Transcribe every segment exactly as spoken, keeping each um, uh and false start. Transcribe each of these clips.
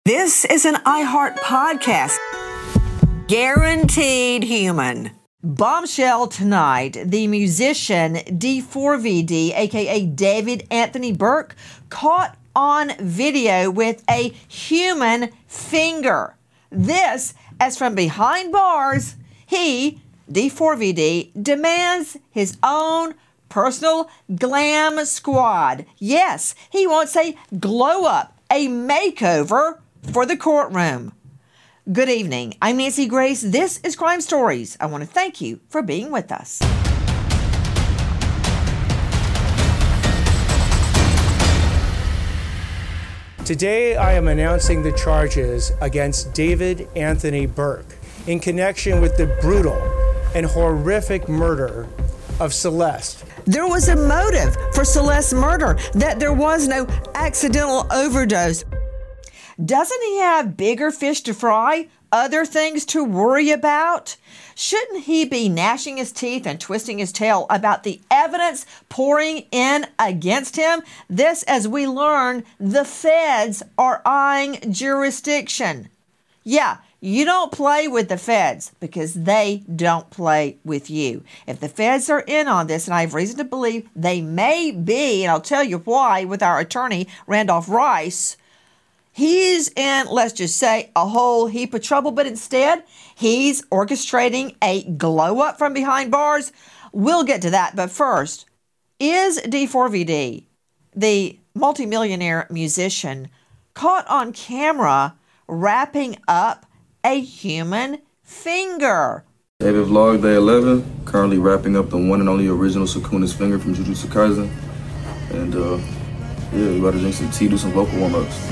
This is an iHeart podcast. Guaranteed human. Bombshell tonight. The musician D four V D, aka David Anthony Burke, caught on video with a human finger. This, as from behind bars, he, D four V D, demands his own personal glam squad. Yes, he wants a glow up, a makeover for the courtroom. Good evening. I'm Nancy Grace. This is Crime Stories. I want to thank you for being with us. Today, I am announcing the charges against David Anthony Burke in connection with the brutal and horrific murder of Celeste. There was a motive for Celeste's murder, that there was no accidental overdose. Doesn't he have bigger fish to fry? Other things to worry about? Shouldn't he be gnashing his teeth and twisting his tail about the evidence pouring in against him? This, as we learn, the feds are eyeing jurisdiction. Yeah, you don't play with the feds because they don't play with you. If the feds are in on this, and I have reason to believe they may be, and I'll tell you why with our attorney, Randolph Rice, he's in, let's just say, a whole heap of trouble, but instead, he's orchestrating a glow-up from behind bars. We'll get to that, but first, is D four V D, the multimillionaire musician, caught on camera wrapping up a human finger? David Vlog, day eleven, currently wrapping up the one and only original Sukuna's finger from Jujutsu Kaisen. And, uh, yeah, we about to drink some tea, do some vocal warm-ups.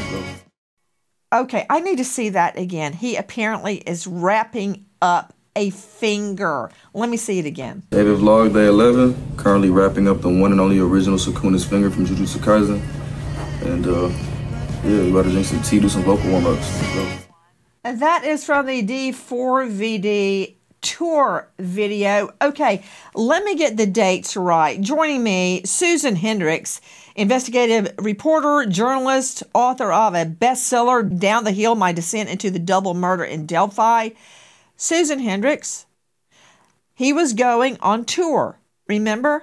Okay, I need to see that again. He apparently is wrapping up a finger. Let me see it again. David Vlog, day eleven, currently wrapping up the one and only original Sukuna's finger from Jujutsu Kaisen. And, uh, yeah, we about to drink some tea, do some vocal warm-ups. And that is from the D four V D tour video. Okay, let me get the dates right. Joining me, Susan Hendricks, investigative reporter, journalist, author of a bestseller, Down the Hill, My Descent into the Double Murder in Delphi. Susan Hendricks, he was going on tour, remember?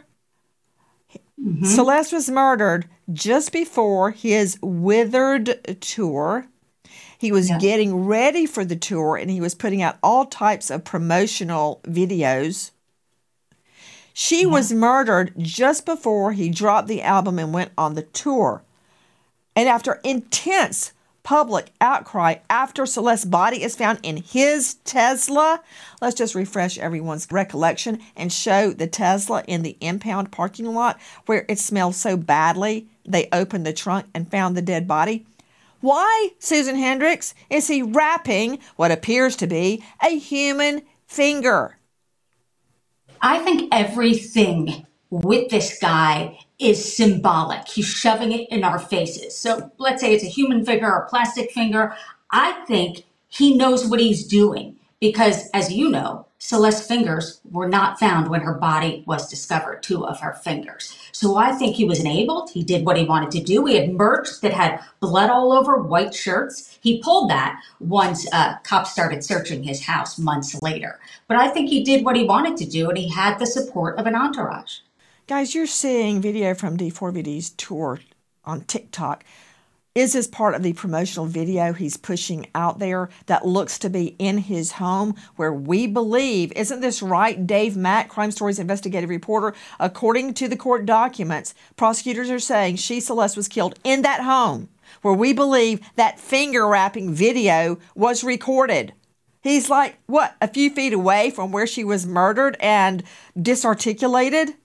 Mm-hmm. Celeste was murdered just before his Withered tour. He was yeah. getting ready for the tour, and he was putting out all types of promotional videos. She yeah. was murdered just before he dropped the album and went on the tour. And after intense public outcry after Celeste's body is found in his Tesla, let's just refresh everyone's recollection and show the Tesla in the impound parking lot where it smelled so badly they opened the trunk and found the dead body. Why, Susan Hendricks, is he wrapping what appears to be a human finger? I think everything with this guy is symbolic. He's shoving it in our faces. So let's say it's a human finger or a plastic finger. I think he knows what he's doing because, as you know, Celeste's fingers were not found when her body was discovered, two of her fingers. So I think he was enabled. He did what he wanted to do. He had merch that had blood all over, white shirts. He pulled that once uh, cops started searching his house months later. But I think he did what he wanted to do, and he had the support of an entourage. Guys, you're seeing video from D four V D's tour on TikTok. Is this part of the promotional video he's pushing out there that looks to be in his home where we believe, isn't this right, Dave Mack, Crime Stories investigative reporter? According to the court documents, prosecutors are saying she, Celeste, was killed in that home where we believe that finger wrapping video was recorded. He's like, what, a few feet away from where she was murdered and disarticulated?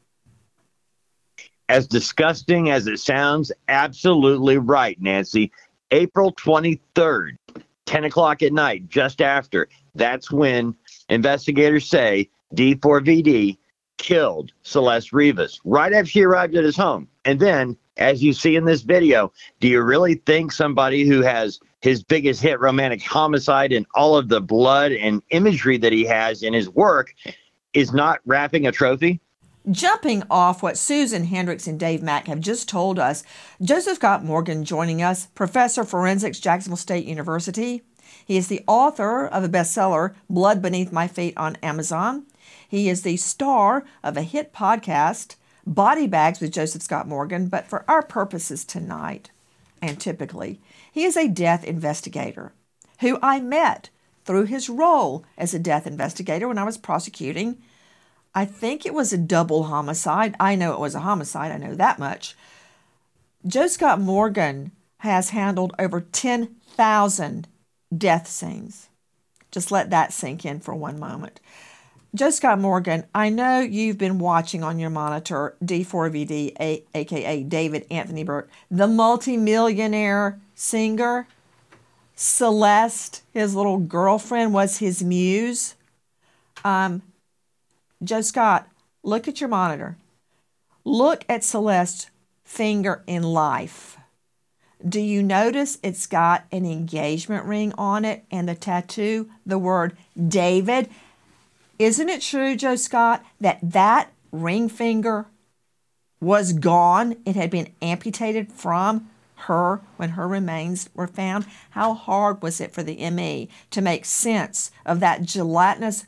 As disgusting as it sounds, absolutely right, Nancy. April twenty-third, ten o'clock at night, just after, that's when investigators say D four V D killed Celeste Rivas, right after she arrived at his home. And then, as you see in this video, do you really think somebody who has his biggest hit, Romantic Homicide, and all of the blood and imagery that he has in his work is not wrapping a trophy? Jumping off what Susan Hendricks and Dave Mack have just told us, Joseph Scott Morgan joining us, Professor of Forensics, Jacksonville State University. He is the author of a bestseller, Blood Beneath My Feet, on Amazon. He is the star of a hit podcast, Body Bags with Joseph Scott Morgan, but for our purposes tonight, and typically, he is a death investigator who I met through his role as a death investigator when I was prosecuting. I think it was a double homicide. I know it was a homicide. I know that much. Joe Scott Morgan has handled over ten thousand death scenes. Just let that sink in for one moment. Joe Scott Morgan, I know you've been watching on your monitor D four V D, a- aka David Anthony Burke, the multimillionaire singer. Celeste, his little girlfriend, was his muse. Um, Joe Scott, look at your monitor. Look at Celeste's finger in life. Do you notice it's got an engagement ring on it and the tattoo, the word David? Isn't it true, Joe Scott, that that ring finger was gone? It had been amputated from her when her remains were found. How hard was it for the M E to make sense of that gelatinous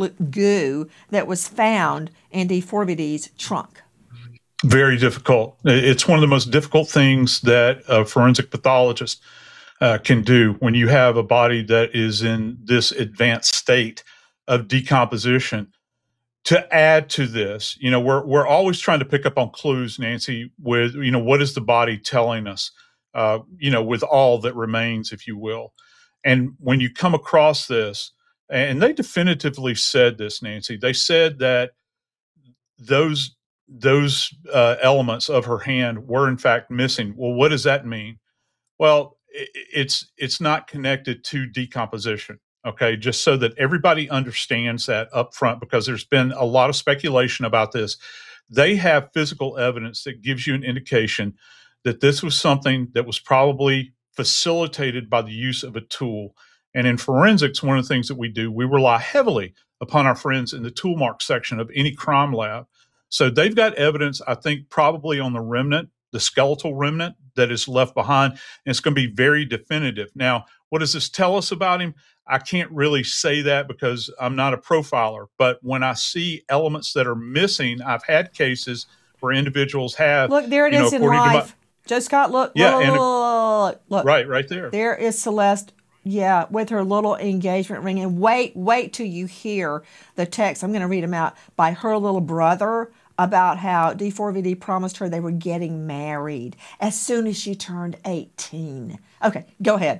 goo that was found in D four V D's trunk? Very difficult. It's one of the most difficult things that a forensic pathologist uh, can do when you have a body that is in this advanced state of decomposition. To add to this, you know, we're we're always trying to pick up on clues, Nancy, with, you know, what is the body telling us, uh, you know, with all that remains, if you will. And when you come across this, and they definitively said this, Nancy, they said that those those uh, elements of her hand were in fact missing. Well, what does that mean? Well, it, it's it's not connected to decomposition. Okay, just so that everybody understands that up front, because there's been a lot of speculation about this. They have physical evidence that gives you an indication that this was something that was probably facilitated by the use of a tool. And in forensics, one of the things that we do, we rely heavily upon our friends in the tool mark section of any crime lab. So they've got evidence, I think, probably on the remnant, the skeletal remnant that is left behind, and it's going to be very definitive. Now, what does this tell us about him? I can't really say that because I'm not a profiler, but when I see elements that are missing, I've had cases where individuals have. Look, there it you know, is in according to my- life. Joe Scott, look, Yeah, look, and- look, look. right, right there. There is Celeste, yeah, with her little engagement ring. And wait, wait till you hear the text. I'm going to read them out by her little brother about how D four V D promised her they were getting married as soon as she turned eighteen. Okay, go ahead.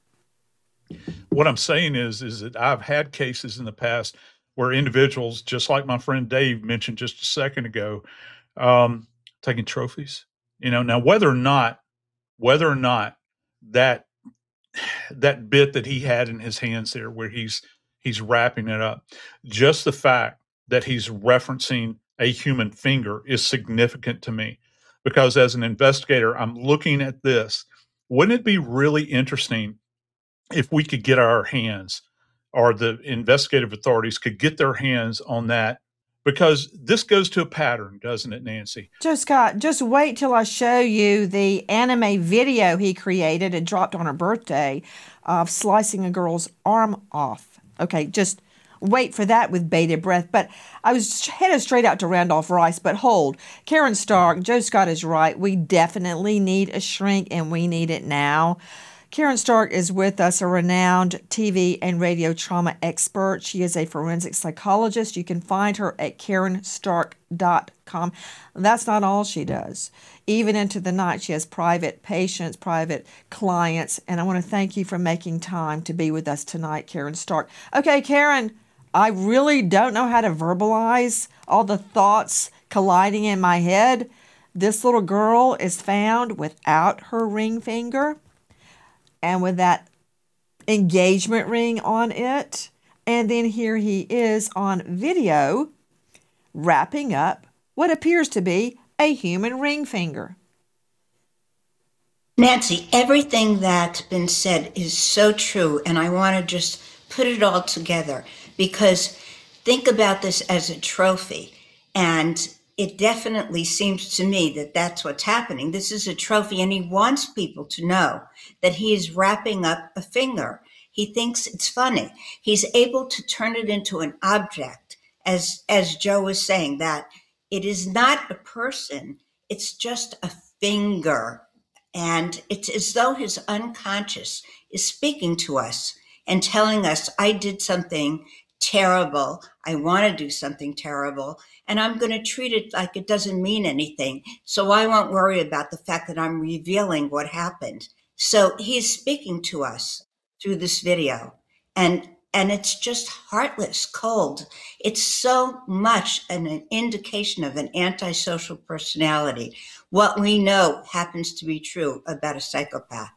What I'm saying is, is that I've had cases in the past where individuals, just like my friend Dave mentioned just a second ago, um, taking trophies. You know, now whether or not, whether or not that that bit that he had in his hands there, where he's he's wrapping it up, just the fact that he's referencing a human finger is significant to me, because as an investigator, I'm looking at this. Wouldn't it be really interesting if we could get our hands, or the investigative authorities could get their hands on that? Because this goes to a pattern, doesn't it, Nancy? Joe Scott, just wait till I show you the anime video he created and dropped on her birthday of slicing a girl's arm off. Okay, just wait for that with bated breath. But I was headed straight out to Randolph Rice, but hold. Karen Stark, Joe Scott is right. We definitely need a shrink, and we need it now. Karen Stark is with us, a renowned T V and radio trauma expert. She is a forensic psychologist. You can find her at karen stark dot com. That's not all she does. Even into the night, she has private patients, private clients, and I want to thank you for making time to be with us tonight, Karen Stark. Okay, Karen, I really don't know how to verbalize all the thoughts colliding in my head. This little girl is found without her ring finger, and with that engagement ring on it. And then here he is on video wrapping up what appears to be a human ring finger. Nancy, everything that's been said is so true, and I want to just put it all together, because think about this as a trophy. And it definitely seems to me that that's what's happening. This is a trophy, and he wants people to know that he is wrapping up a finger. He thinks it's funny. He's able to turn it into an object, as as Joe was saying, that it is not a person, it's just a finger. And it's as though his unconscious is speaking to us and telling us, I did something terrible. I want to do something terrible. And I'm going to treat it like it doesn't mean anything. So I won't worry about the fact that I'm revealing what happened. So he's speaking to us through this video. And and it's just heartless, cold. It's so much an, an indication of an antisocial personality. What we know happens to be true about a psychopath.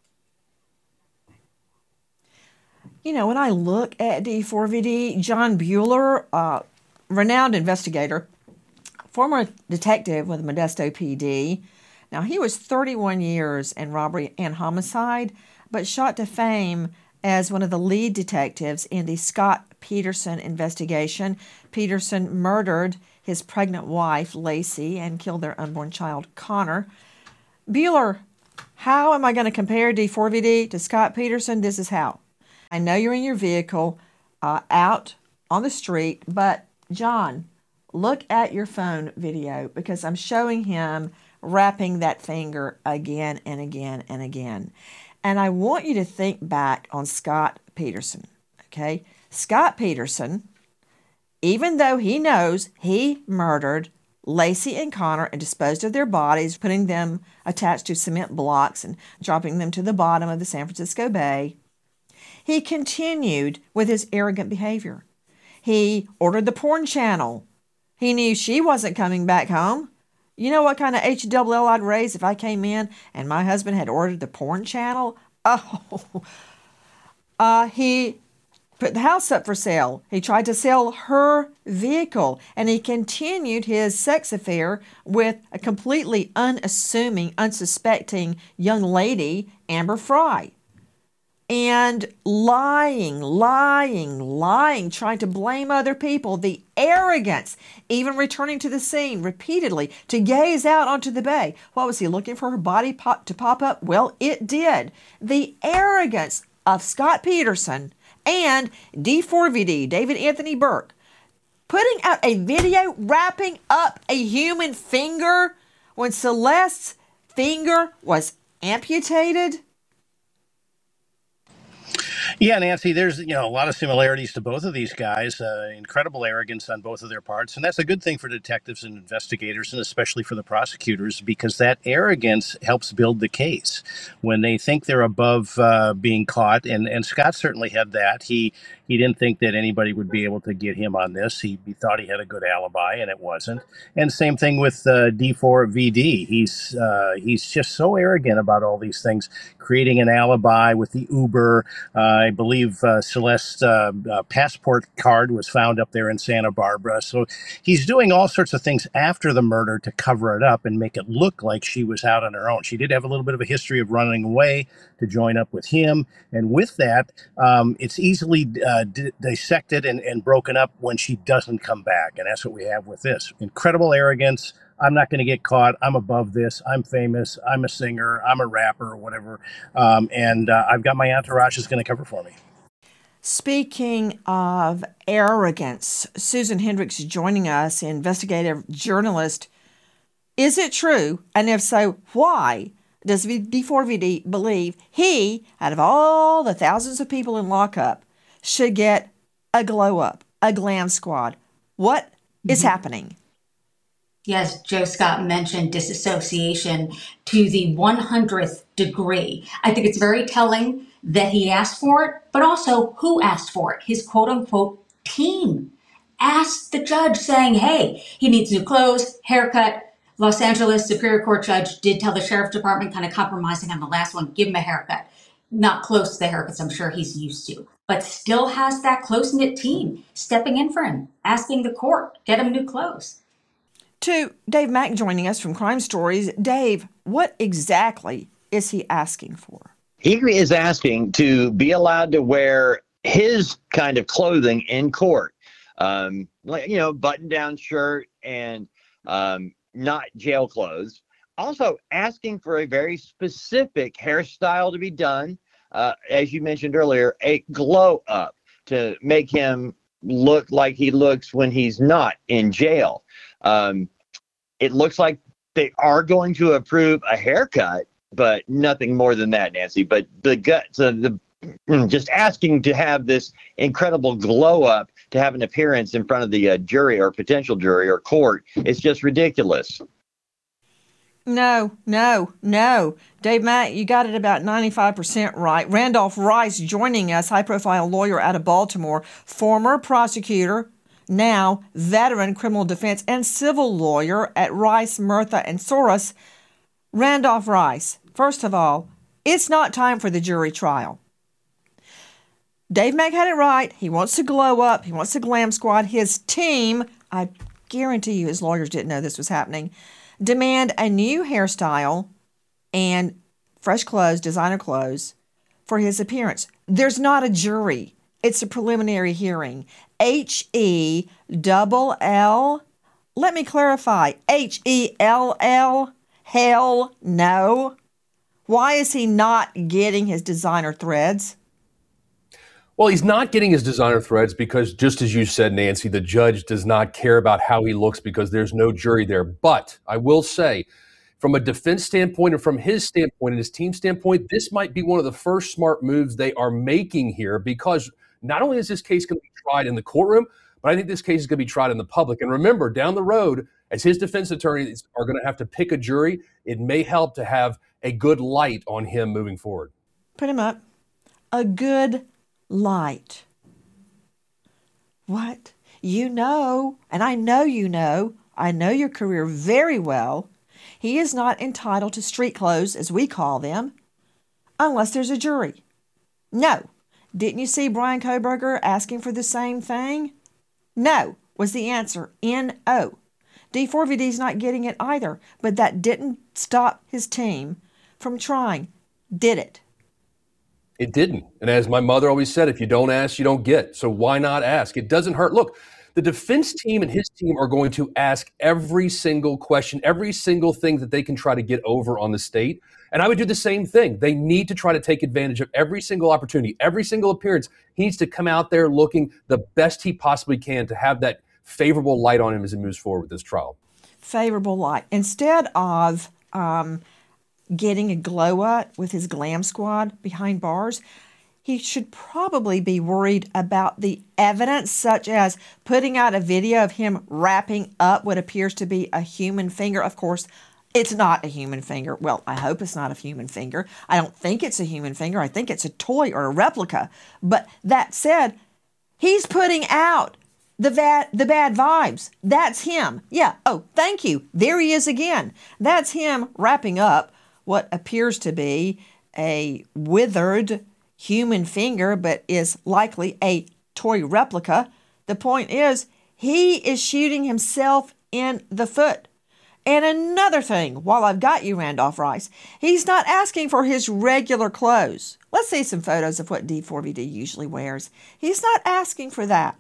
You know, when I look at D four V D, John Bueller, uh, renowned investigator, former detective with Modesto P D. Now, he was thirty-one years in robbery and homicide, but shot to fame as one of the lead detectives in the Scott Peterson investigation. Peterson murdered his pregnant wife, Lacey, and killed their unborn child, Connor. Bueller, how am I going to compare D four V D to Scott Peterson? This is how. I know you're in your vehicle uh, out on the street, but John, look at your phone video because I'm showing him wrapping that finger again and again and again. And I want you to think back on Scott Peterson, okay? Scott Peterson, even though he knows he murdered Lacey and Connor and disposed of their bodies, putting them attached to cement blocks and dropping them to the bottom of the San Francisco Bay, he continued with his arrogant behavior. He ordered the porn channel. He knew she wasn't coming back home. You know what kind of H double L I'd raise if I came in and my husband had ordered the porn channel? Oh, uh, he put the house up for sale. He tried to sell her vehicle, and he continued his sex affair with a completely unassuming, unsuspecting young lady, Amber Fry. And lying, lying, lying, trying to blame other people, the arrogance, even returning to the scene repeatedly to gaze out onto the bay. What was he looking for? Her body pop, to pop up? Well, it did. The arrogance of Scott Peterson and D four V D, David Anthony Burke, putting out a video wrapping up a human finger when Celeste's finger was amputated. Yeah, Nancy, there's you know a lot of similarities to both of these guys. Uh, incredible arrogance on both of their parts, and that's a good thing for detectives and investigators, and especially for the prosecutors, because that arrogance helps build the case when they think they're above uh, being caught. And and Scott certainly had that. He he didn't think that anybody would be able to get him on this. He, he thought he had a good alibi, and it wasn't. And same thing with uh, D four V D. He's uh, he's just so arrogant about all these things, creating an alibi with the Uber. Uh, I believe uh, Celeste's uh, uh, passport card was found up there in Santa Barbara. So he's doing all sorts of things after the murder to cover it up and make it look like she was out on her own. She did have a little bit of a history of running away to join up with him. And with that, um, it's easily uh, d- dissected and, and broken up when she doesn't come back. And that's what we have with this. Incredible arrogance. I'm not going to get caught. I'm above this. I'm famous. I'm a singer. I'm a rapper or whatever. Um, and uh, I've got my entourage is going to cover for me. Speaking of arrogance, Susan Hendricks joining us, investigative journalist. Is it true? And if so, why does D four V D believe he, out of all the thousands of people in lockup, should get a glow up, a glam squad? What mm-hmm. is happening? Yes, Joe Scott mentioned disassociation to the one hundredth degree. I think it's very telling that he asked for it, but also who asked for it? His quote unquote team asked the judge saying, hey, he needs new clothes, haircut. Los Angeles Superior Court judge did tell the sheriff's department, kind of compromising on the last one, give him a haircut. Not close to the haircuts I'm sure he's used to, but still has that close-knit team stepping in for him, asking the court, get him new clothes. To Dave Mack joining us from Crime Stories. Dave, what exactly is he asking for? He is asking to be allowed to wear his kind of clothing in court, um, like, you know, button-down shirt and um, not jail clothes. Also asking for a very specific hairstyle to be done, uh, as you mentioned earlier, a glow up to make him look like he looks when he's not in jail. Um, it looks like they are going to approve a haircut, but nothing more than that, Nancy. But the guts of the just asking to have this incredible glow up to have an appearance in front of the uh, jury or potential jury or court is just ridiculous. No, no, no. Dave Mack, you got it about ninety-five percent right. Randolph Rice joining us, high-profile lawyer out of Baltimore, former prosecutor, now veteran criminal defense and civil lawyer at Rice, Murtha, and Soros. Randolph Rice, first of all, it's not time for the jury trial. Dave Mack had it right. He wants to glow up. He wants to glam squad. His team, I guarantee you his lawyers didn't know this was happening, demand a new hairstyle and fresh clothes, designer clothes, for his appearance. There's not a jury. It's a preliminary hearing. H E double L. Let me clarify. H E L L. Hell no. Why is he not getting his designer threads? Well, he's not getting his designer threads because, just as you said, Nancy, the judge does not care about how he looks because there's no jury there. But I will say, from a defense standpoint and from his standpoint and his team standpoint, this might be one of the first smart moves they are making here, because not only is this case going to be tried in the courtroom, but I think this case is going to be tried in the public. And remember, down the road, as his defense attorneys are going to have to pick a jury, it may help to have a good light on him moving forward. Put him up. A good light. What? You know, and I know you know, I know your career very well. He is not entitled to street clothes, as we call them, unless there's a jury. No. Didn't you see Bryan Kohberger asking for the same thing? No, was the answer. N O. D four V D's not getting it either, but that didn't stop his team from trying, did it? It didn't. And as my mother always said, if you don't ask, you don't get. So why not ask? It doesn't hurt. Look, the defense team and his team are going to ask every single question, every single thing that they can try to get over on the state. And I would do the same thing. They need to try to take advantage of every single opportunity, every single appearance. He needs to come out there looking the best he possibly can to have that favorable light on him as he moves forward with this trial. Favorable light. Instead of um, getting a glow up with his glam squad behind bars, he should probably be worried about the evidence, such as putting out a video of him wrapping up what appears to be a human finger. Of course, it's not a human finger. Well, I hope it's not a human finger. I don't think it's a human finger. I think it's a toy or a replica. But that said, he's putting out the bad, the bad vibes. That's him. Yeah. Oh, thank you. There he is again. That's him wrapping up what appears to be a withered human finger, but is likely a toy replica. The point is, he is shooting himself in the foot. And another thing, while I've got you, Randolph Rice, he's not asking for his regular clothes. Let's see some photos of what D four V D usually wears. He's not asking for that.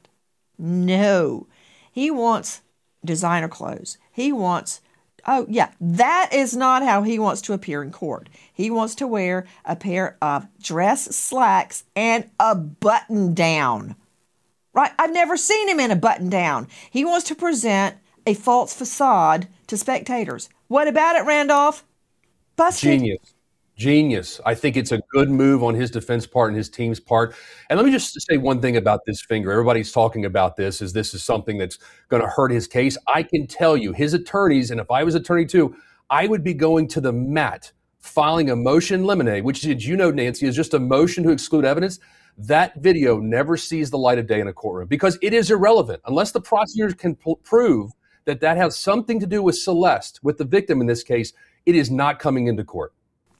No. He wants designer clothes. He wants, oh yeah, that is not how he wants to appear in court. He wants to wear a pair of dress slacks and a button down. Right? I've never seen him in a button down. He wants to present a false facade to spectators. What about it, Randolph? Busted. Genius. Genius. I think it's a good move on his defense part and his team's part. And let me just say one thing about this finger. Everybody's talking about this as this is something that's going to hurt his case. I can tell you, his attorneys, and if I was attorney too, I would be going to the mat, filing a motion limine, which, did you know, Nancy, is just a motion to exclude evidence. That video never sees the light of day in a courtroom because it is irrelevant. Unless the prosecutors can p- prove that that has something to do with Celeste, with the victim in this case, it is not coming into court.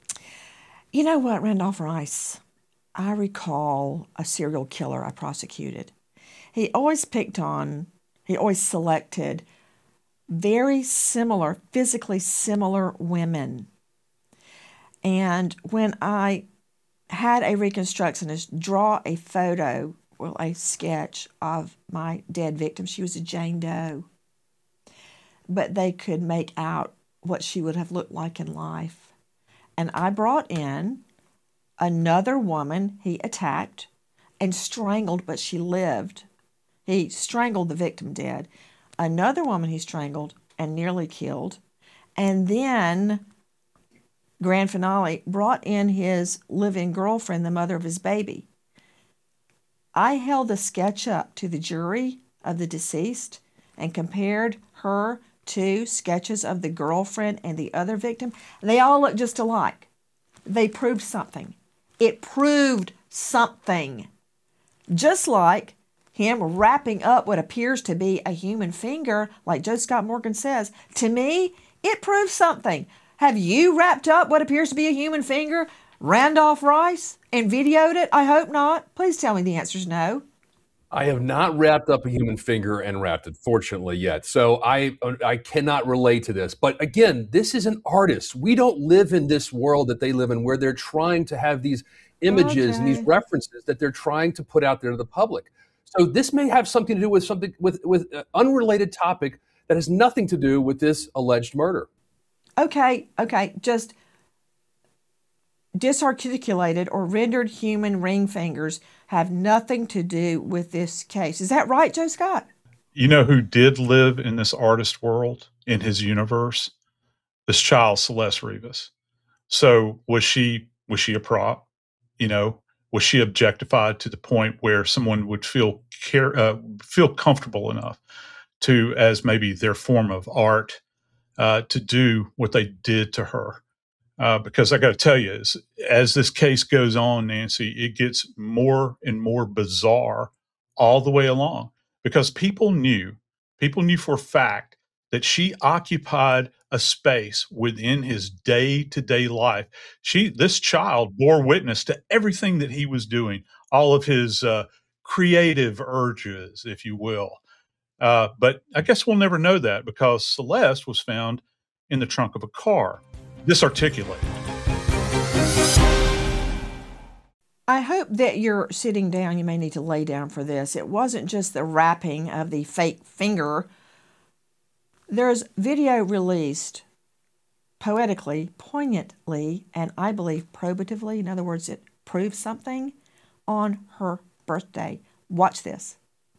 You know what, Randolph Rice? I recall a serial killer I prosecuted. He always picked on, he always selected very similar, physically similar women. And when I had a reconstructionist draw a photo, well, a sketch of my dead victim, she was a Jane Doe. but they could make out what she would have looked like in life. And I brought in another woman he attacked and strangled, but she lived. He strangled the victim dead. Another woman he strangled and nearly killed. And then, grand finale, brought in his living girlfriend, the mother of his baby. I held a sketch up to the jury of the deceased and compared her to sketches of the girlfriend and the other victim. They all look just alike. They proved something. It proved something. Just like him wrapping up what appears to be a human finger, like Joe Scott Morgan says, to me, it proves something. Have you wrapped up what appears to be a human finger, Randolph Rice, and videoed it? I hope not. Please tell me the answer is no. I have not wrapped up a human finger and wrapped it, fortunately, yet. So I I cannot relate to this. But again, this is an artist. We don't live in this world that they live in where they're trying to have these images okay. and these references that they're trying to put out there to the public. So this may have something to do with something with with an unrelated topic that has nothing to do with this alleged murder. Okay, okay, just disarticulated or rendered human ring fingers have nothing to do with this case. Is that right, Joe Scott? You know who did live in this artist world, in his universe? This child, Celeste Rivas. So was she was she a prop? You know, was she objectified to the point where someone would feel care uh, feel comfortable enough to, as maybe their form of art, uh, to do what they did to her? Uh, because I got to tell you, as, as this case goes on, Nancy, it gets more and more bizarre all the way along. Because people knew, people knew for a fact that she occupied a space within his day-to-day life. She, this child, bore witness to everything that he was doing, all of his uh, creative urges, if you will. Uh, but I guess we'll never know that because Celeste was found in the trunk of a car, disarticulated. I hope that you're sitting down. You may need to lay down for this. It wasn't just the wrapping of the fake finger. There's video released poetically, poignantly, and I believe probatively. In other words, it proves something on her birthday. Watch this.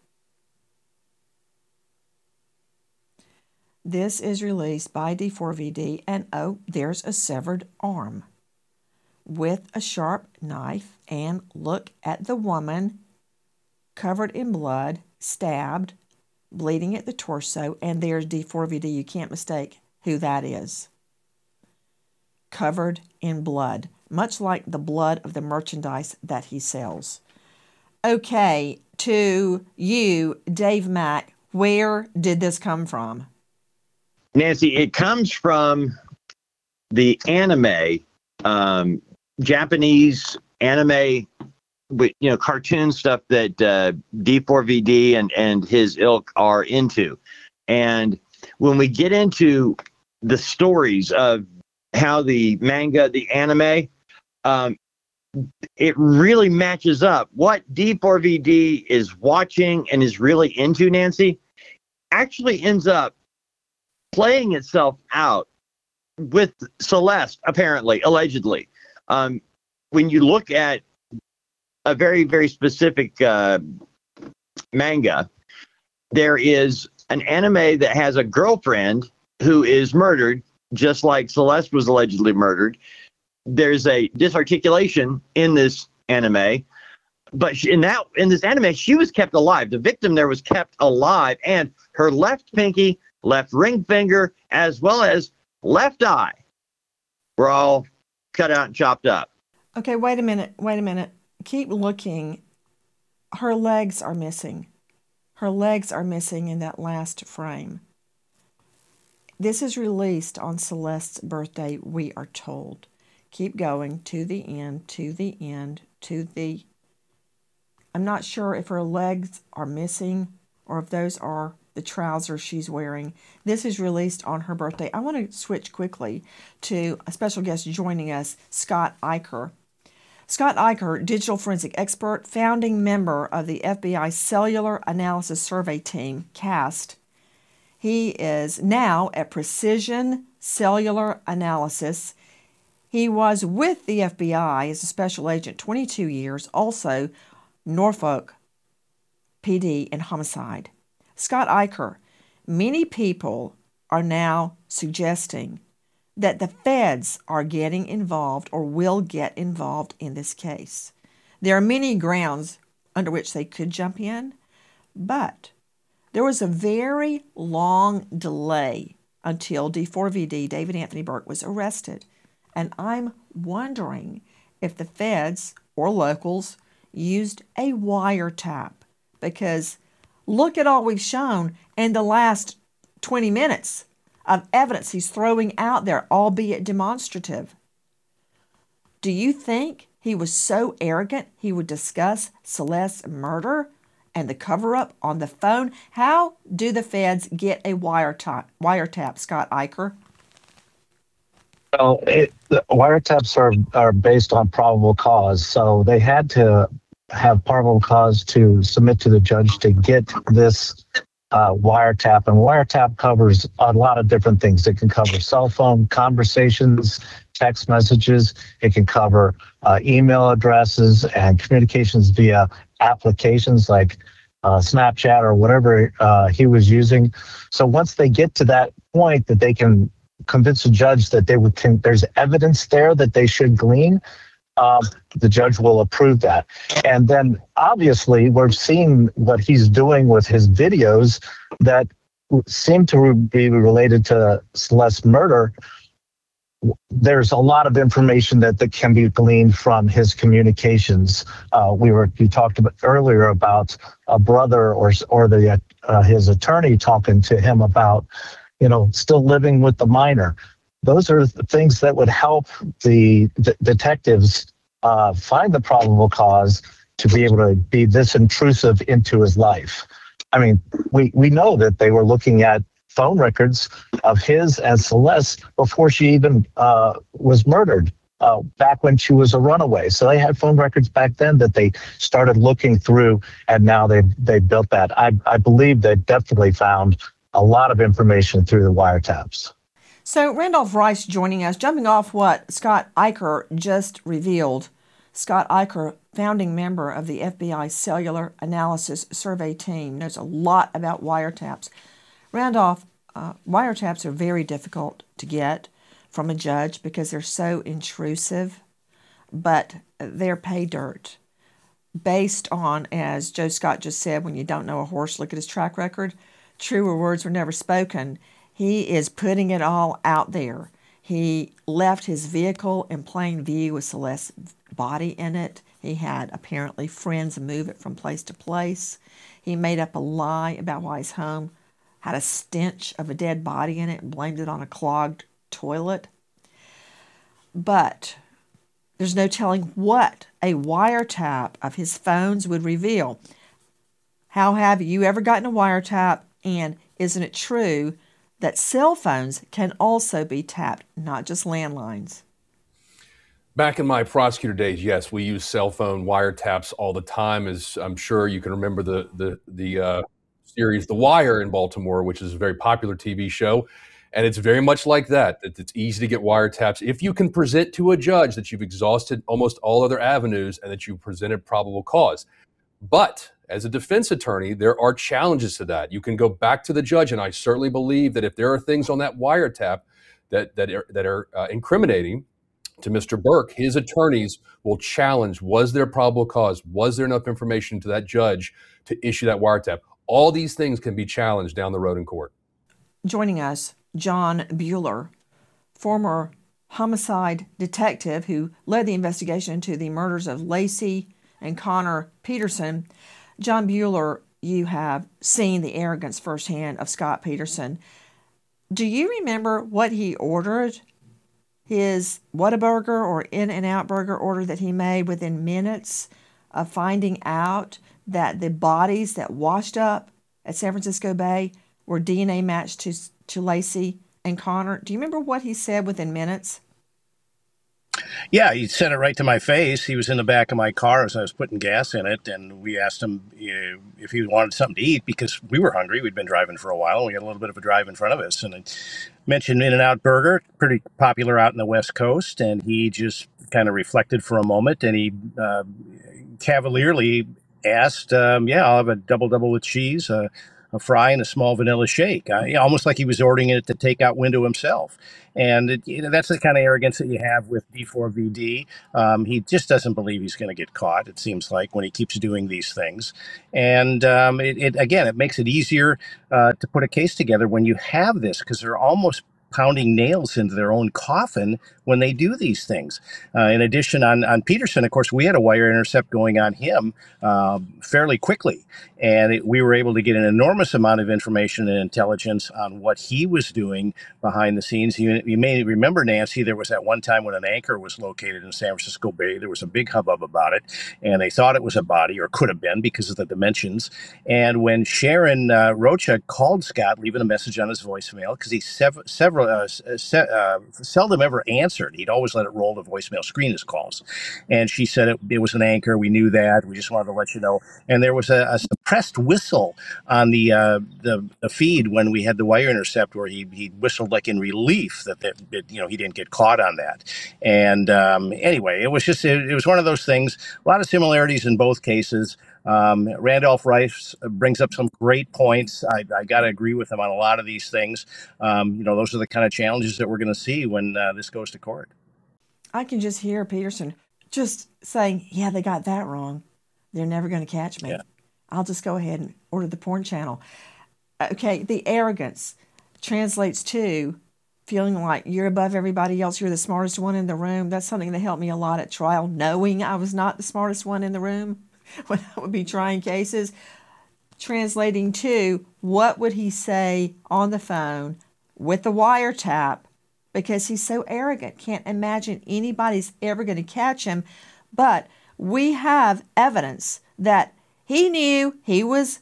This is released by D four V D, and oh, there's a severed arm with a sharp knife, and look at the woman covered in blood, stabbed, bleeding at the torso, and there's D four V D. You can't mistake who that is. Covered in blood, much like the blood of the merchandise that he sells. Okay, to you, Dave Mack, where did this come from? Nancy, it comes from the anime, um, Japanese anime, with, you know, cartoon stuff that uh, D four V D and, and his ilk are into. And when we get into the stories of how the manga, the anime, um, it really matches up. What D four V D is watching and is really into, Nancy, actually ends up playing itself out with Celeste, apparently, allegedly. Um, when you look at a very, very specific uh, manga, there is an anime that has a girlfriend who is murdered, just like Celeste was allegedly murdered. There's a disarticulation in this anime, but she, in that in this anime, she was kept alive. The victim there was kept alive, and her left pinky, left ring finger, as well as left eye were all cut out and chopped up. Okay, wait a minute, wait a minute. Keep looking. Her legs are missing. Her legs are missing in that last frame. This is released on Celeste's birthday, we are told. Keep going to the end, to the end, to the... I'm not sure if her legs are missing or if those are the trousers she's wearing. This is released on her birthday. I want to switch quickly to a special guest joining us, Scott Eicher. Scott Eicher, digital forensic expert, founding member of the F B I Cellular Analysis Survey Team, CAST. He is now at Precision Cellular Analysis. He was with the F B I as a special agent twenty-two years, also Norfolk P D in homicide. Scott Iker, many people are now suggesting that the feds are getting involved or will get involved in this case. There are many grounds under which they could jump in, but there was a very long delay until D four V D David Anthony Burke was arrested. And I'm wondering if the feds or locals used a wiretap, because look at all we've shown in the last twenty minutes of evidence he's throwing out there, albeit demonstrative. Do you think he was so arrogant he would discuss Celeste's murder and the cover-up on the phone? How do the feds get a wiretap, wiretap Scott Iker? Well, it, the wiretaps are, are based on probable cause, so they had to have probable cause to submit to the judge to get this uh, wiretap. And wiretap covers a lot of different things. It can cover cell phone conversations, text messages. It can cover uh, email addresses and communications via applications like uh, Snapchat or whatever uh, he was using. So once they get to that point that they can convince a judge that they would think there's evidence there that they should glean, um, the judge will approve that. And then obviously we're seeing what he's doing with his videos that seem to be related to Celeste's murder. There's a lot of information that, that can be gleaned from his communications. Uh, we were we talked about earlier about a brother or or the uh, his attorney talking to him about, you know, still living with the minor. Those are the things that would help the, the detectives uh, find the probable cause to be able to be this intrusive into his life. I mean, we, we know that they were looking at phone records of his and Celeste before she even uh, was murdered, uh, back when she was a runaway. So they had phone records back then that they started looking through, and now they they built that. I, I believe they definitely found a lot of information through the wiretaps. So Randolph Rice joining us, jumping off what Scott Iker just revealed. Scott Iker, founding member of the F B I Cellular Analysis Survey Team, knows a lot about wiretaps. Randolph, uh, wiretaps are very difficult to get from a judge because they're so intrusive, but they're pay dirt. Based on, as Joe Scott just said, when you don't know a horse, look at his track record. Truer words were never spoken. He is putting it all out there. He left his vehicle in plain view with Celeste's body in it. He had apparently friends move it from place to place. He made up a lie about why his home had a stench of a dead body in it and blamed it on a clogged toilet. But there's no telling what a wiretap of his phones would reveal. How have you ever gotten a wiretap? And isn't it true that cell phones can also be tapped, not just landlines? Back in my prosecutor days, yes, we use cell phone wiretaps all the time. As I'm sure you can remember the the the uh, series The Wire in Baltimore, which is a very popular T V show. And it's very much like that. It's easy to get wiretaps if you can present to a judge that you've exhausted almost all other avenues and that you've presented probable cause. But as a defense attorney, there are challenges to that. You can go back to the judge, and I certainly believe that if there are things on that wiretap that that are, that are uh, incriminating to Mister Burke, his attorneys will challenge, was there probable cause? Was there enough information to that judge to issue that wiretap? All these things can be challenged down the road in court. Joining us, John Buehler, former homicide detective who led the investigation into the murders of Laci and Connor Peterson. John Buehler, you have seen the arrogance firsthand of Scott Peterson. Do you remember what he ordered? His Whataburger or In-N-Out Burger order that he made within minutes of finding out that the bodies that washed up at San Francisco Bay were D N A matched to, to Laci and Connor. Do you remember what he said within minutes? Yeah, he said it right to my face. He was in the back of my car as I was putting gas in it, and we asked him you know, if he wanted something to eat because we were hungry. We'd been driving for a while, and we had a little bit of a drive in front of us. And I mentioned In-N-Out Burger, pretty popular out in the West Coast, and he just kind of reflected for a moment, and he uh, cavalierly asked, um, "Yeah, I'll have a double double with cheese." Uh, a fry and a small vanilla shake, uh, yeah, almost like he was ordering it at the takeout window himself. And it, you know, that's the kind of arrogance that you have with D four V D. Um, he just doesn't believe he's going to get caught, it seems like, when he keeps doing these things. And um, it, it again, it makes it easier uh, to put a case together when you have this, because they're almost pounding nails into their own coffin when they do these things. Uh, in addition, on, on Peterson, of course, we had a wire intercept going on him uh, fairly quickly. And it, we were able to get an enormous amount of information and intelligence on what he was doing behind the scenes. You, you may remember, Nancy, there was that one time when an anchor was located in San Francisco Bay. There was a big hubbub about it, and they thought it was a body, or could have been because of the dimensions. And when Sharon uh, Rocha called Scott, leaving a message on his voicemail, because he sev- several uh, se- uh, seldom ever answered. He'd always let it roll to voicemail, screen his calls. And she said it, it was an anchor. We knew that. We just wanted to let you know. And there was a, a suppressed whistle on the, uh, the the feed when we had the wire intercept, where he he whistled like in relief that, that, that you know he didn't get caught on that. And um, anyway, it was just it, it was one of those things. A lot of similarities in both cases. Um, Randolph Rice brings up some great points. I, I got to agree with him on a lot of these things. Um, you know, those are the kind of challenges that we're going to see when uh, this goes to court. I can just hear Peterson just saying, yeah, they got that wrong. They're never going to catch me. Yeah. I'll just go ahead and order the porn channel. Okay, the arrogance translates to feeling like you're above everybody else. You're the smartest one in the room. That's something that helped me a lot at trial, knowing I was not the smartest one in the room when I would be trying cases. Translating to, what would he say on the phone with the wiretap? Because he's so arrogant, can't imagine anybody's ever going to catch him. But we have evidence that he knew he was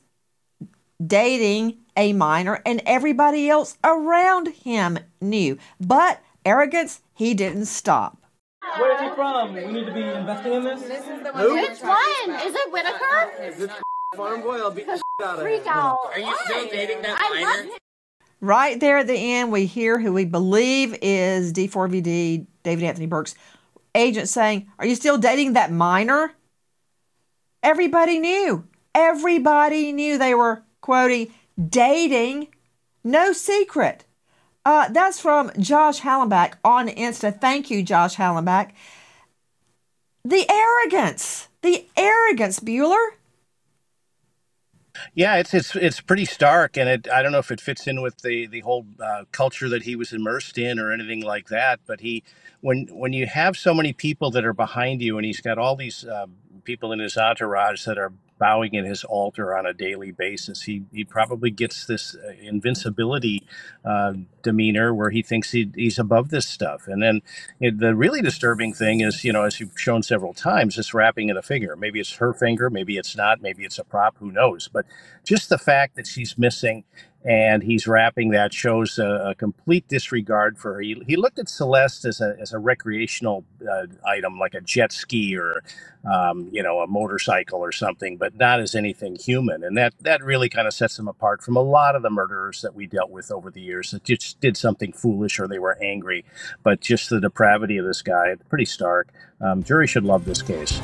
dating a minor, and everybody else around him knew. But arrogance, he didn't stop. Where is he from? We need to be investigating this. This is the one. Who? Which one? Is it Whitaker? Is it Farm Boy? I'll beat the out of Freak out. Are you still dating that I minor? love him. Right there at the end, we hear who we believe is D four V D, David Anthony Burke's agent, saying, "Are you still dating that minor?" Everybody knew. Everybody knew they were, quoting, dating. No secret. Uh, that's from Josh Hallenbach on Insta. Thank you, Josh Hallenbach. The arrogance. The arrogance, Bueller. Yeah, it's it's it's pretty stark, and it I don't know if it fits in with the the whole uh, culture that he was immersed in or anything like that. But he, when when you have so many people that are behind you, and he's got all these uh, people in his entourage that are bowing at his altar on a daily basis, he he probably gets this uh, invincibility uh, demeanor where he thinks he, he's above this stuff. And then it, the really disturbing thing is, you know, as you've shown several times, this wrapping of the finger. Maybe it's her finger, maybe it's not, maybe it's a prop, who knows? But just the fact that she's missing and he's wrapping that shows a, a complete disregard for her. He, he looked at Celeste as a as a recreational uh, item, like a jet ski or um, you know, a motorcycle or something, but not as anything human. And that that really kind of sets him apart from a lot of the murderers that we dealt with over the years that just did something foolish or they were angry. But just the depravity of this guy, pretty stark. Um, jury should love this case.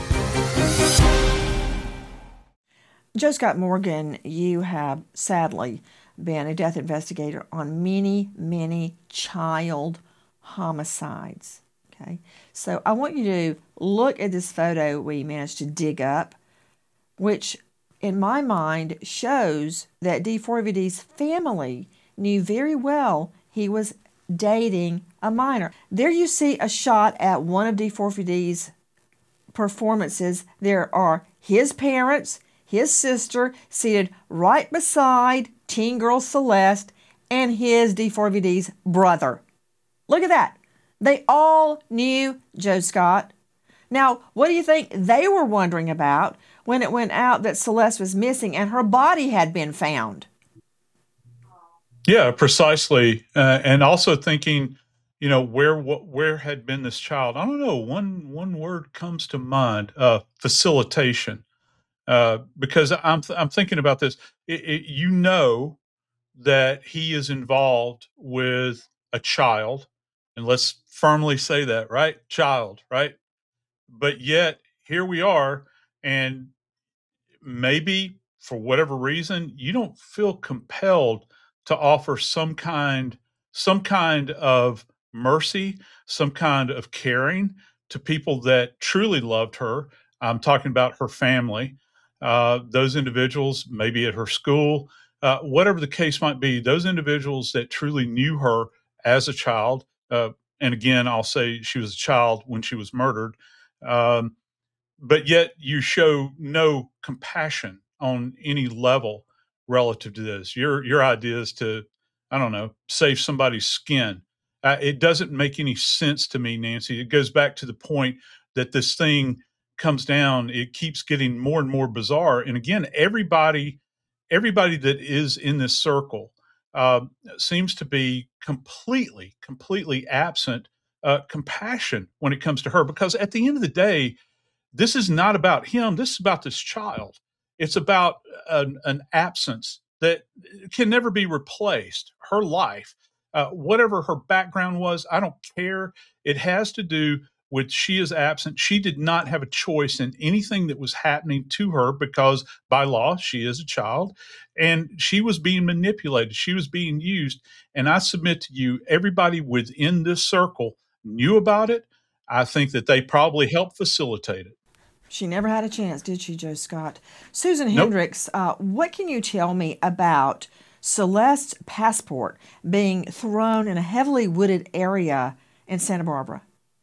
Joe Scott Morgan, you have sadly been a death investigator on many, many child homicides. Okay, so I want you to look at this photo we managed to dig up, which in my mind shows that D four V D's family knew very well he was dating a minor. There you see a shot at one of D four V D's performances. There are his parents, his sister, seated right beside teen girl Celeste, and his D four V D's brother. Look at that. They all knew Joe Scott. Now, what do you think they were wondering about when it went out that Celeste was missing and her body had been found? Yeah, precisely. Uh, and also thinking, you know, where what where had been this child? I don't know. One one word comes to mind: uh, facilitation. Uh, because I'm th- I'm thinking about this. It, it, you know that he is involved with a child, and let's firmly say that, right? Child, right? But yet here we are, and maybe for whatever reason you don't feel compelled to offer some kind some kind of mercy, some kind of caring to people that truly loved her. I'm talking about her family, uh, those individuals maybe at her school, uh, whatever the case might be, those individuals that truly knew her as a child. Uh, and again, I'll say she was a child when she was murdered. Um, but yet you show no compassion on any level relative to this. Your your idea is to, I don't know, save somebody's skin. Uh, it doesn't make any sense to me, Nancy. It goes back to the point that this thing comes down. It keeps getting more and more bizarre. And again, everybody, everybody that is in this circle uh, seems to be completely, completely absent uh, compassion when it comes to her. Because at the end of the day, this is not about him. This is about this child. It's about an, an absence that can never be replaced. Her life, uh, whatever her background was, I don't care. It has to do with she is absent. She did not have a choice in anything that was happening to her because by law, she is a child and she was being manipulated. She was being used. And I submit to you, everybody within this circle knew about it. I think that they probably helped facilitate it. She never had a chance, did she, Joe Scott? Susan Nope. Hendricks, uh, what can you tell me about Celeste's passport being thrown in a heavily wooded area in Santa Barbara?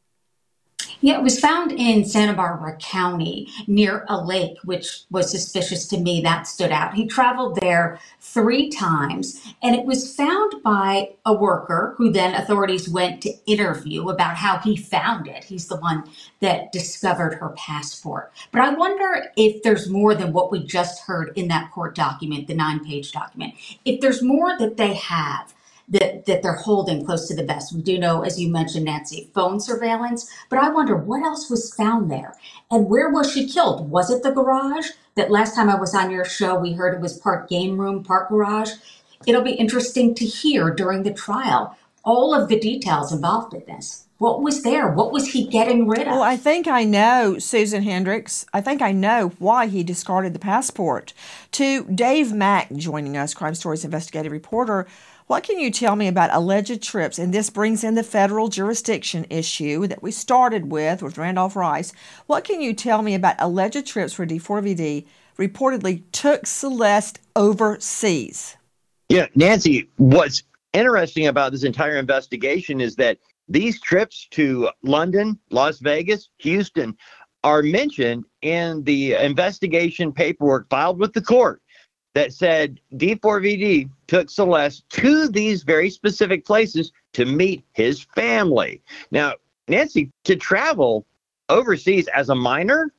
Yeah, it was found in Santa Barbara County near a lake, which was suspicious to me. That stood out. He traveled there three times, and it was found by a worker who then authorities went to interview about how he found it. He's the one that discovered her passport. But I wonder if there's more than what we just heard in that court document, the nine-page document. If there's more that they have that, that they're holding close to the vest. We do know, as you mentioned, Nancy, phone surveillance, but I wonder what else was found there and where was she killed? Was it the garage? That last time I was on your show, we heard it was part game room, part garage. It'll be interesting to hear during the trial all of the details involved in this. What was there? What was he getting rid of? Well, I think I know, Susan Hendricks. I think I know why he discarded the passport. To Dave Mack joining us, Crime Stories investigative reporter. What can you tell me about alleged trips? And this brings in the federal jurisdiction issue that we started with with Randolph Rice. What can you tell me about alleged trips where D four V D reportedly took Celeste overseas? Yeah, Nancy, what's interesting about this entire investigation is that these trips to London, Las Vegas, Houston are mentioned in the investigation paperwork filed with the court that said D four V D took Celeste to these very specific places to meet his family. Now, Nancy, to travel overseas as a minor,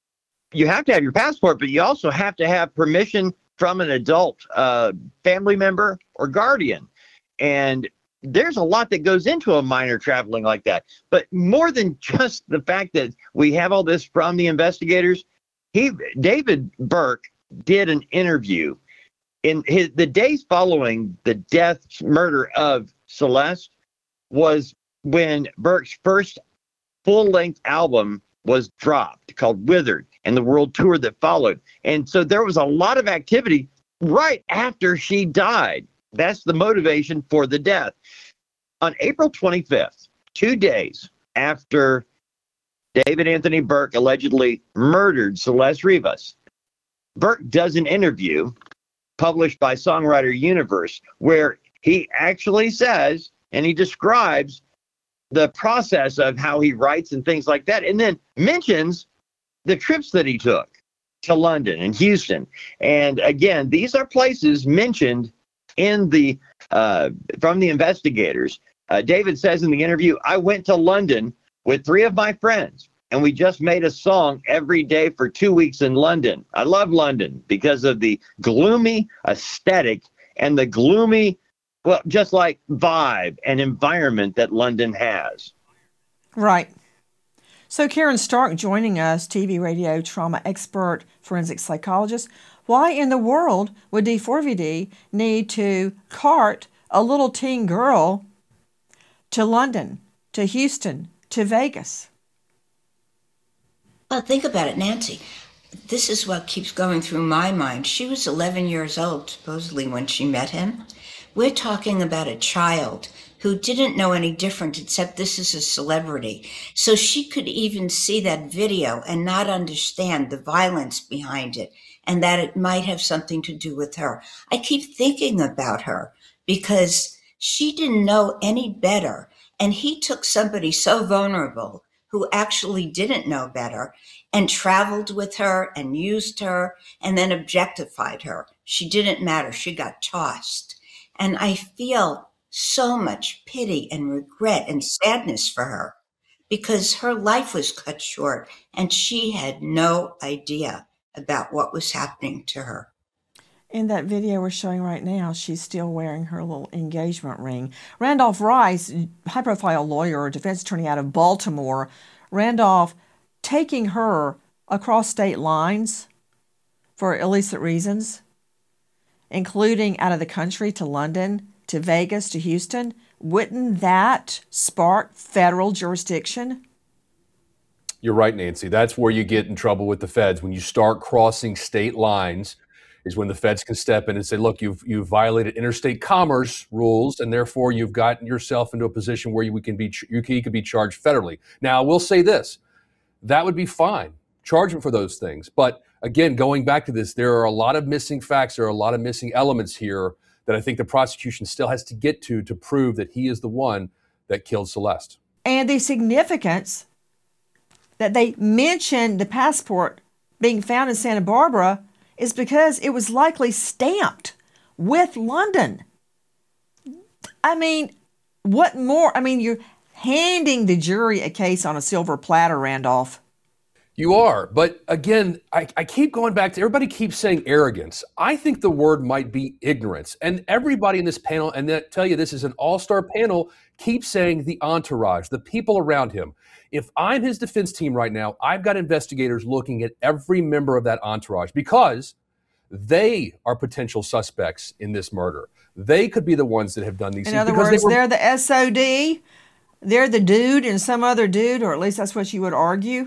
you have to have your passport, but you also have to have permission from an adult uh, family member or guardian. And there's a lot that goes into a minor traveling like that. But more than just the fact that we have all this from the investigators, he David Burke did an interview in his the days following the death murder of Celeste was when Burke's first full-length album was dropped called Withered and the world tour that followed. And so there was a lot of activity right after she died. That's the motivation for the death. On April twenty-fifth, two days after David Anthony Burke allegedly murdered Celeste Rivas, Burke does an interview published by Songwriter Universe where he actually says, and he describes the process of how he writes and things like that, and then mentions the trips that he took to London and Houston. And again, these are places mentioned in the uh, from the investigators. Uh, David says in the interview, I went to London with three of my friends, and we just made a song every day for two weeks in London. I love London because of the gloomy aesthetic and the gloomy Well, just like vibe and environment that London has. Right. So Karen Stark joining us, T V radio trauma expert, forensic psychologist. Why in the world would D four V D need to cart a little teen girl to London, to Houston, to Vegas? Well, think about it, Nancy. This is what keeps going through my mind. She was eleven years old, supposedly, when she met him. We're talking about a child who didn't know any different except this is a celebrity. So she could even see that video and not understand the violence behind it and that it might have something to do with her. I keep thinking about her because she didn't know any better. And he took somebody so vulnerable who actually didn't know better and traveled with her and used her and then objectified her. She didn't matter. She got tossed. And I feel so much pity and regret and sadness for her because her life was cut short and she had no idea about what was happening to her. In that video we're showing right now, she's still wearing her little engagement ring. Randolph Rice, high-profile lawyer, defense attorney out of Baltimore, Randolph taking her across state lines for illicit reasons, including out of the country to London, to Vegas, to Houston. Wouldn't that spark federal jurisdiction? You're right, Nancy. That's where you get in trouble with the feds. When you start crossing state lines is when the feds can step in and say, look, you've you've violated interstate commerce rules, and therefore you've gotten yourself into a position where you can be you could be charged federally. Now, I will say this. That would be fine. Charge him for those things. But again, going back to this, there are a lot of missing facts. There are a lot of missing elements here that I think the prosecution still has to get to to prove that he is the one that killed Celeste. And the significance that they mentioned the passport being found in Santa Barbara is because it was likely stamped with London. I mean, what more? I mean, you're handing the jury a case on a silver platter, Randolph. You are. But again, I, I keep going back to, everybody keeps saying arrogance. I think the word might be ignorance. And everybody in this panel, and I tell you, this is an all-star panel, keeps saying the entourage, the people around him. If I'm his defense team right now, I've got investigators looking at every member of that entourage because they are potential suspects in this murder. They could be the ones that have done these in things. In other because words, they were, they're the S O D, they're the dude and some other dude, or at least that's what you would argue.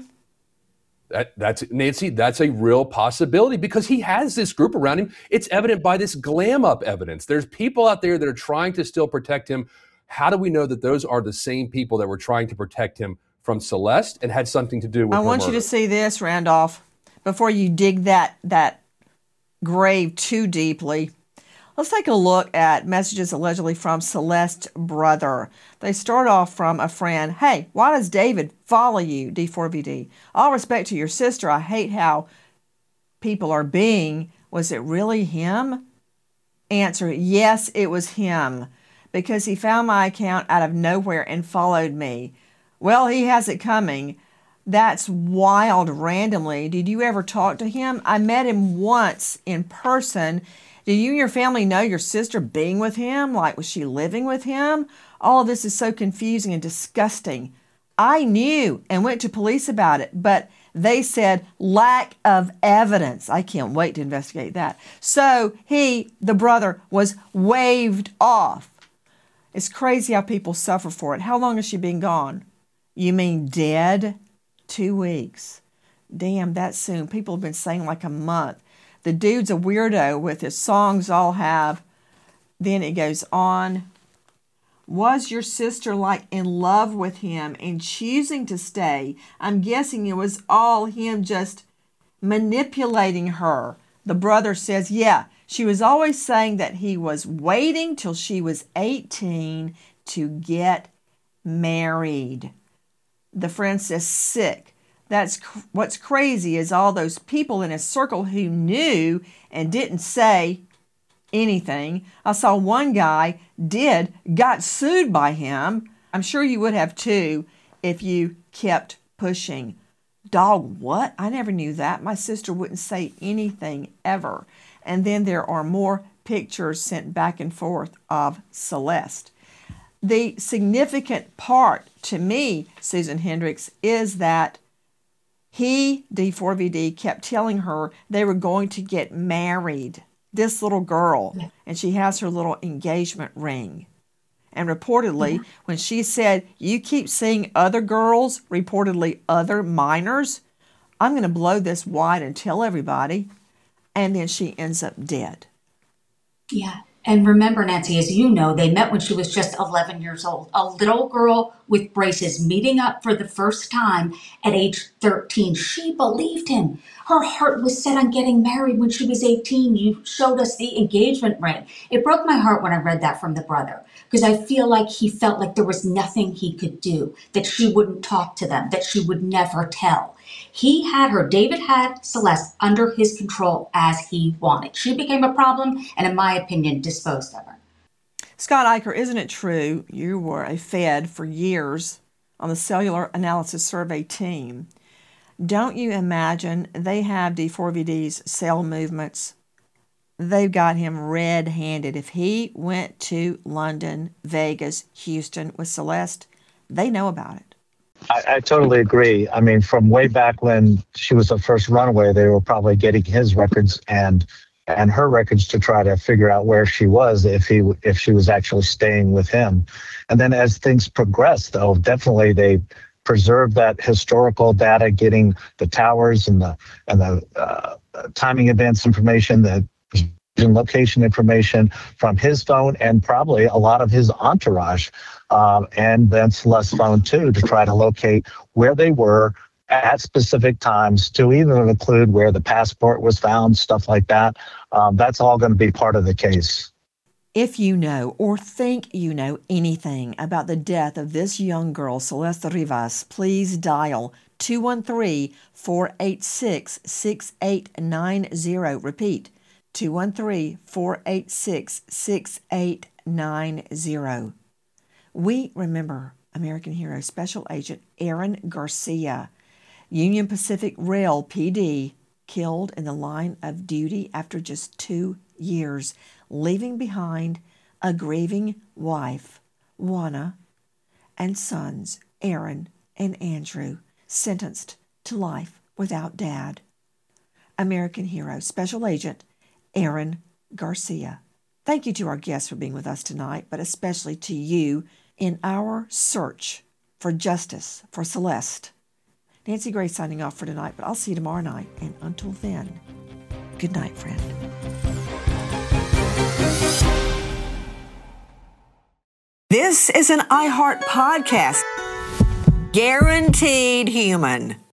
That, that's Nancy, that's a real possibility because he has this group around him. It's evident by this glam up evidence. There's people out there that are trying to still protect him. How do we know that those are the same people that were trying to protect him from Celeste and had something to do with I her want murder? you to see this, Randolph, before you dig that that grave too deeply. Let's take a look at messages allegedly from Celeste's brother. They start off from a friend. Hey, why does David follow you, D four V D? All respect to your sister. I hate how people are being. Was it really him? Answer, yes, it was him. Because he found my account out of nowhere and followed me. Well, he has it coming. That's wild randomly. Did you ever talk to him? I met him once in person. Do you and your family know your sister being with him? Like, was she living with him? All of this is so confusing and disgusting. I knew and went to police about it, but they said lack of evidence. I can't wait to investigate that. So he, the brother, was waved off. It's crazy how people suffer for it. How long has she been gone? You mean dead? Two weeks. Damn, that's soon. People have been saying like a month. The dude's a weirdo with his songs all have. Then it goes on. Was your sister like in love with him and choosing to stay? I'm guessing it was all him just manipulating her. The brother says, yeah, she was always saying that he was waiting till she was eighteen to get married. The friend says, sick. That's cr- what's crazy is all those people in his circle who knew and didn't say anything. I saw one guy did, got sued by him. I'm sure you would have too if you kept pushing. Dog, what? I never knew that. My sister wouldn't say anything ever. And then there are more pictures sent back and forth of Celeste. The significant part to me, Susan Hendricks, is that he, D four V D, kept telling her they were going to get married. This little girl, yeah. And she has her little engagement ring. And reportedly, yeah. when she said, you keep seeing other girls, reportedly other minors, I'm going to blow this wide and tell everybody. And then she ends up dead. Yeah. And remember, Nancy, as you know, they met when she was just eleven years old. A little girl with braces meeting up for the first time at age thirteen. She believed him. Her heart was set on getting married when she was eighteen. You showed us the engagement ring. It broke my heart when I read that from the brother, because I feel like he felt like there was nothing he could do, that she wouldn't talk to them, that she would never tell. He had her, David had Celeste under his control as he wanted. She became a problem and, in my opinion, disposed of her. Scott Eicher, isn't it true you were a Fed for years on the Cellular Analysis Survey team? Don't you imagine they have D four V D's cell movements? They've got him red-handed. If he went to London, Vegas, Houston with Celeste, they know about it. I, I totally agree. I mean, from way back when she was the first runaway, they were probably getting his records and and her records to try to figure out where she was, if he if she was actually staying with him. And then as things progressed, though, definitely they preserved that historical data, getting the towers and the and the uh, timing events information, the location information from his phone, and probably a lot of his entourage. Um, and then Celeste's phone too, to try to locate where they were at specific times, to even include where the passport was found, stuff like that. Um, that's all going to be part of the case. If you know or think you know anything about the death of this young girl, Celeste Rivas, please dial two one three, four eight six, six eight nine zero. Repeat, two one three, four eight six, six eight nine zero. We remember American hero Special Agent Aaron Garcia, Union Pacific Rail P D, killed in the line of duty after just two years, leaving behind a grieving wife, Juana, and sons, Aaron and Andrew, sentenced to life without dad. American hero Special Agent Aaron Garcia. Thank you to our guests for being with us tonight, but especially to you in our search for justice for Celeste. Nancy Grace signing off for tonight, but I'll see you tomorrow night. And until then, good night, friend. This is an iHeart podcast. Guaranteed human.